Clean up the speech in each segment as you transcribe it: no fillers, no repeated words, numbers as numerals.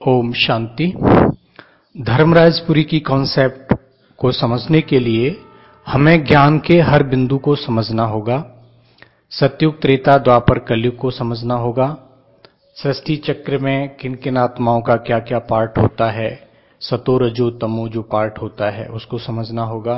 ओम शांति। धर्मराजपुरी की कॉन्सेप्ट को समझने के लिए हमें ज्ञान के हर बिंदु को समझना होगा। सतयुग, त्रेता, द्वापर, कलयुग को समझना होगा। सृष्टि चक्र में किन किन आत्माओं का क्या क्या पार्ट होता है, सतो रजो तमो जो पार्ट होता है उसको समझना होगा,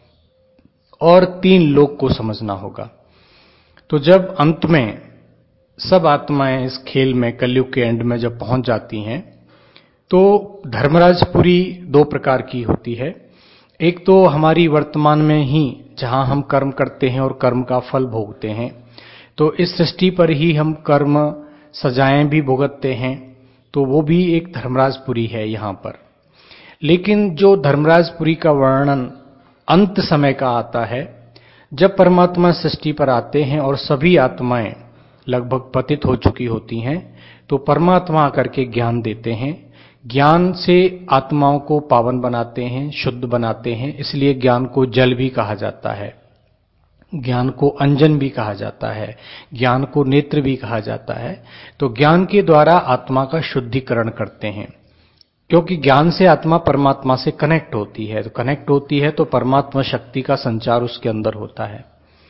और 3 लोक को समझना होगा। तो जब अंत में सब आत्माएं इस खेल में कलयुग के एंड में जब पहुंच जाती हैं तो धर्मराजपुरी 2 प्रकार की होती है। एक तो हमारी वर्तमान में ही जहां हम कर्म करते हैं और कर्म का फल भोगते हैं, तो इस सृष्टि पर ही हम कर्म सजाएं भी भुगतते हैं, तो वो भी एक धर्मराजपुरी है यहां पर। लेकिन जो धर्मराजपुरी का वर्णन अंत समय का आता है, जब परमात्मा सृष्टि पर आते हैं और सभी आत्माएं लगभग पतित हो चुकी होती हैं, तो परमात्मा आकर के ज्ञान देते हैं। ज्ञान से आत्माओं को पावन बनाते हैं, शुद्ध बनाते हैं। इसलिए ज्ञान को जल भी कहा जाता है, ज्ञान को अंजन भी कहा जाता है, ज्ञान को नेत्र भी कहा जाता है। तो ज्ञान के द्वारा आत्मा का शुद्धिकरण करते हैं, क्योंकि ज्ञान से आत्मा परमात्मा से कनेक्ट होती है। तो कनेक्ट होती है तो परमात्मा शक्ति का संचार उसके अंदर होता है।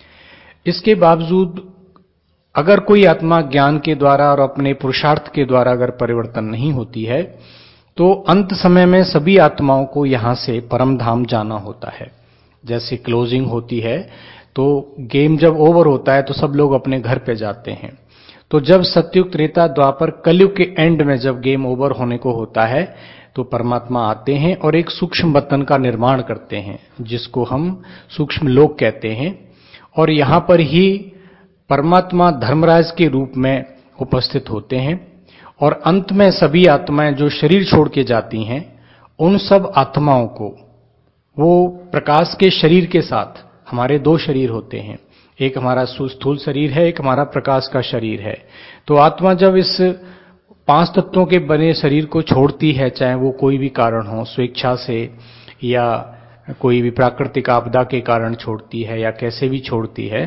इसके बावजूद अगर कोई आत्मा ज्ञान के द्वारा और अपने पुरुषार्थ के द्वारा अगर परिवर्तन नहीं होती है, तो अंत समय में सभी आत्माओं को यहां से परम धाम जाना होता है। जैसे क्लोजिंग होती है, तो गेम जब ओवर होता है तो सब लोग अपने घर पे जाते हैं। तो जब सतयुग, त्रेता, द्वापर, कलयुग के एंड में जब गेम ओवर होने को होता है, तो परमात्मा आते हैं और एक सूक्ष्म वतन का निर्माण करते हैं, जिसको हम सूक्ष्म लोक कहते हैं। और यहां पर ही परमात्मा धर्मराज के रूप में उपस्थित होते हैं। और अंत में सभी आत्माएं जो शरीर छोड़ के जाती हैं, उन सब आत्माओं को वो प्रकाश के शरीर के साथ, हमारे 2 शरीर होते हैं, एक हमारा स्थूल शरीर है, एक हमारा प्रकाश का शरीर है। तो आत्मा जब इस 5 तत्वों के बने शरीर को छोड़ती है, चाहे वो कोई भी कारण हो, स्वेच्छा से या कोई भी प्राकृतिक आपदा के कारण छोड़ती है या कैसे भी छोड़ती है,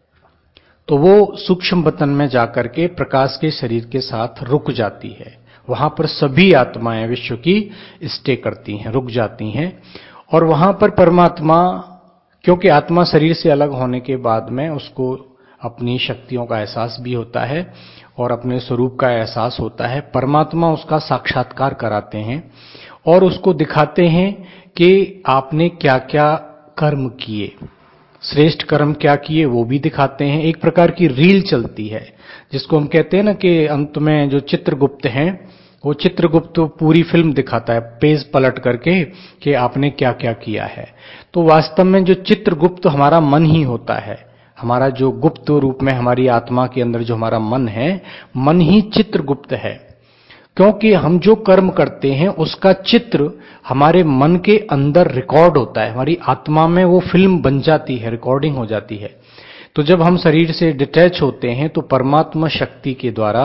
तो वो सूक्ष्म वतन में जाकर के प्रकाश के शरीर के साथ रुक जाती है। वहां पर सभी आत्माएं विश्व की स्टे करती हैं, रुक जाती हैं। और वहां पर परमात्मा, क्योंकि आत्मा शरीर से अलग होने के बाद में उसको अपनी शक्तियों का एहसास भी होता है और अपने स्वरूप का एहसास होता है, परमात्मा उसका साक्षात्कार कराते हैं और उसको दिखाते हैं कि आपने क्या क्या कर्म किए, श्रेष्ठ कर्म क्या किए वो भी दिखाते हैं। एक प्रकार की रील चलती है, जिसको हम कहते हैं ना कि अंत में जो चित्रगुप्त हैं, वो चित्रगुप्त पूरी फिल्म दिखाता है पेज पलट करके कि आपने क्या क्या किया है। तो वास्तव में जो चित्रगुप्त हमारा मन ही होता है, हमारा जो गुप्त रूप में हमारी आत्मा के अंदर जो हमारा मन है, मन ही चित्रगुप्त है। क्योंकि हम जो कर्म करते हैं उसका चित्र हमारे मन के अंदर रिकॉर्ड होता है, हमारी आत्मा में वो फिल्म बन जाती है, रिकॉर्डिंग हो जाती है। तो जब हम शरीर से डिटैच होते हैं तो परमात्मा शक्ति के द्वारा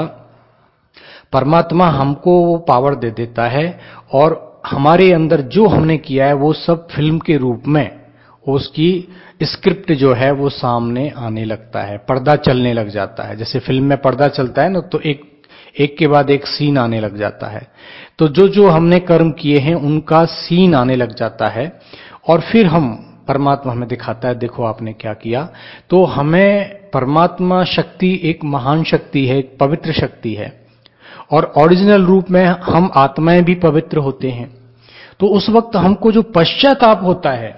परमात्मा हमको वो पावर दे देता है और हमारे अंदर जो हमने किया है वो सब फिल्म के रूप में उसकी स्क्रिप्ट जो है वो सामने आने लगता है, पर्दा चलने लग जाता है। जैसे फिल्म में पर्दा चलता है ना, तो एक के बाद एक सीन आने लग जाता है। तो जो जो हमने कर्म किए हैं उनका सीन आने लग जाता है और फिर हम परमात्मा हमें दिखाता है, देखो आपने क्या किया। तो हमें परमात्मा शक्ति एक महान शक्ति है, एक पवित्र शक्ति है और ओरिजिनल रूप में हम आत्माएं भी पवित्र होते हैं। तो उस वक्त हमको जो पश्चाताप होता है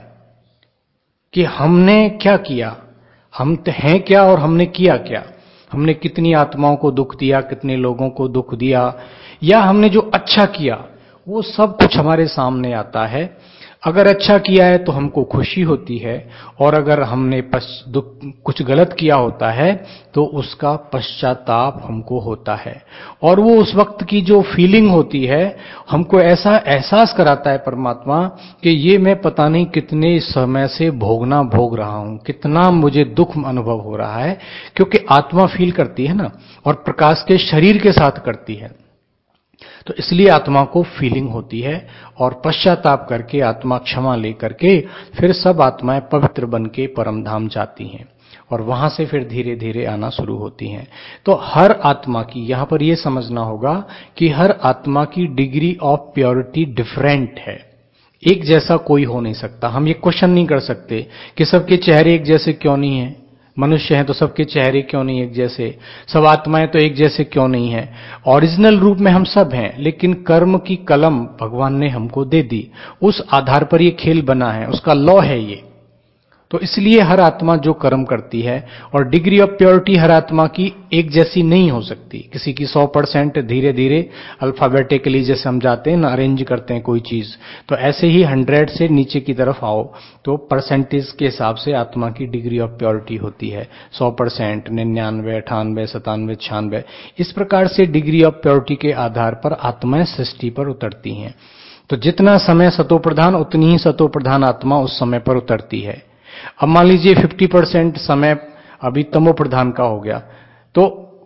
कि हमने क्या किया, हम हैं क्या और हमने किया क्या, हमने कितनी आत्माओं को दुख दिया, कितने लोगों को दुख दिया, या हमने जो अच्छा किया, वो सब कुछ हमारे सामने आता है। अगर अच्छा किया है तो हमको खुशी होती है और अगर हमने कुछ गलत किया होता है तो उसका पश्चाताप हमको होता है। और वो उस वक्त की जो फीलिंग होती है, हमको ऐसा एहसास कराता है परमात्मा कि ये मैं पता नहीं कितने समय से भोग रहा हूं, कितना मुझे दुख अनुभव हो रहा है। क्योंकि आत्मा फील करती है ना, और प्रकाश के शरीर के साथ करती है, तो इसलिए आत्मा को फीलिंग होती है और पश्चाताप करके आत्मा क्षमा लेकर के फिर सब आत्माएं पवित्र बन के परम धाम जाती हैं। और वहां से फिर धीरे धीरे आना शुरू होती हैं। तो हर आत्मा की, यहां पर यह समझना होगा कि हर आत्मा की डिग्री ऑफ प्योरिटी डिफरेंट है। एक जैसा कोई हो नहीं सकता। हम ये क्वेश्चन नहीं कर सकते कि सबके चेहरे एक जैसे क्यों नहीं है, मनुष्य हैं तो सबके चेहरे क्यों नहीं एक जैसे, सब आत्माएं तो एक जैसे क्यों नहीं है। ओरिजिनल रूप में हम सब हैं, लेकिन कर्म की कलम भगवान ने हमको दे दी, उस आधार पर ये खेल बना है, उसका लॉ है ये। तो इसलिए हर आत्मा जो कर्म करती है, और डिग्री ऑफ प्योरिटी हर आत्मा की एक जैसी नहीं हो सकती। किसी की 100% धीरे धीरे अल्फाबेटिकली जैसे हम जाते हैं ना, अरेंज करते हैं कोई चीज, तो ऐसे ही 100 से नीचे की तरफ आओ तो परसेंटेज के हिसाब से आत्मा की डिग्री ऑफ प्योरिटी होती है। 100%, 99, 98, 97, 96, इस प्रकार से डिग्री ऑफ प्योरिटी के आधार पर आत्माएं सृष्टि पर उतरती हैं। तो जितना समय सतोप्रधान, उतनी ही सतोप्रधान आत्मा उस समय पर उतरती है। अब मान लीजिए 50% समय अभी तमो प्रधान का हो गया, तो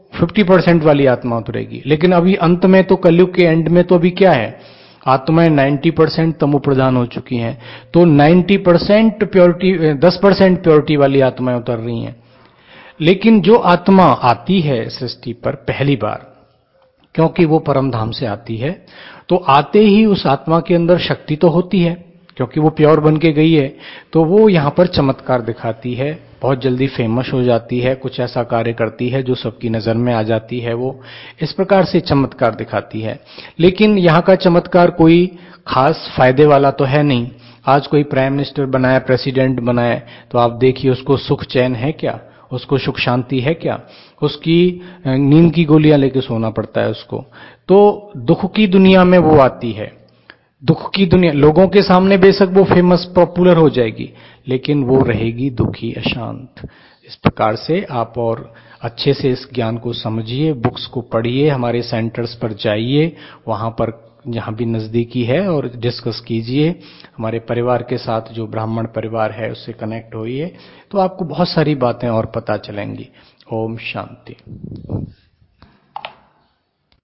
50% वाली आत्मा उतरेगी। लेकिन अभी अंत में तो, कलयुग के एंड में तो अभी क्या है, आत्माएं 90% तमो प्रधान हो चुकी हैं, तो 90% प्योरिटी, 10% प्योरिटी वाली आत्माएं उतर रही हैं। लेकिन जो आत्मा आती है सृष्टि पर पहली बार, क्योंकि वो परम धाम से आती है, तो आते ही उस आत्मा के अंदर शक्ति तो होती है, क्योंकि वो प्योर बन के गई है, तो वो यहां पर चमत्कार दिखाती है, बहुत जल्दी फेमस हो जाती है, कुछ ऐसा कार्य करती है जो सबकी नजर में आ जाती है, वो इस प्रकार से चमत्कार दिखाती है। लेकिन यहां का चमत्कार कोई खास फायदे वाला तो है नहीं। आज कोई प्राइम मिनिस्टर बनाए, प्रेसिडेंट बनाए, तो आप देखिए उसको सुख चैन है क्या, उसको सुख शांति है क्या, उसकी नींद की गोलियां लेके सोना पड़ता है उसको। तो दुख की दुनिया में वो आती है, दुख की दुनिया, लोगों के सामने बेशक वो फेमस पॉपुलर हो जाएगी, लेकिन वो रहेगी दुखी, अशांत। इस प्रकार से आप और अच्छे से इस ज्ञान को समझिए, बुक्स को पढ़िए, हमारे सेंटर्स पर जाइए, वहां पर जहां भी नजदीकी है, और डिस्कस कीजिए। हमारे परिवार के साथ, जो ब्राह्मण परिवार है, उससे कनेक्ट होइए, तो आपको बहुत सारी बातें और पता चलेंगी। ओम शांति।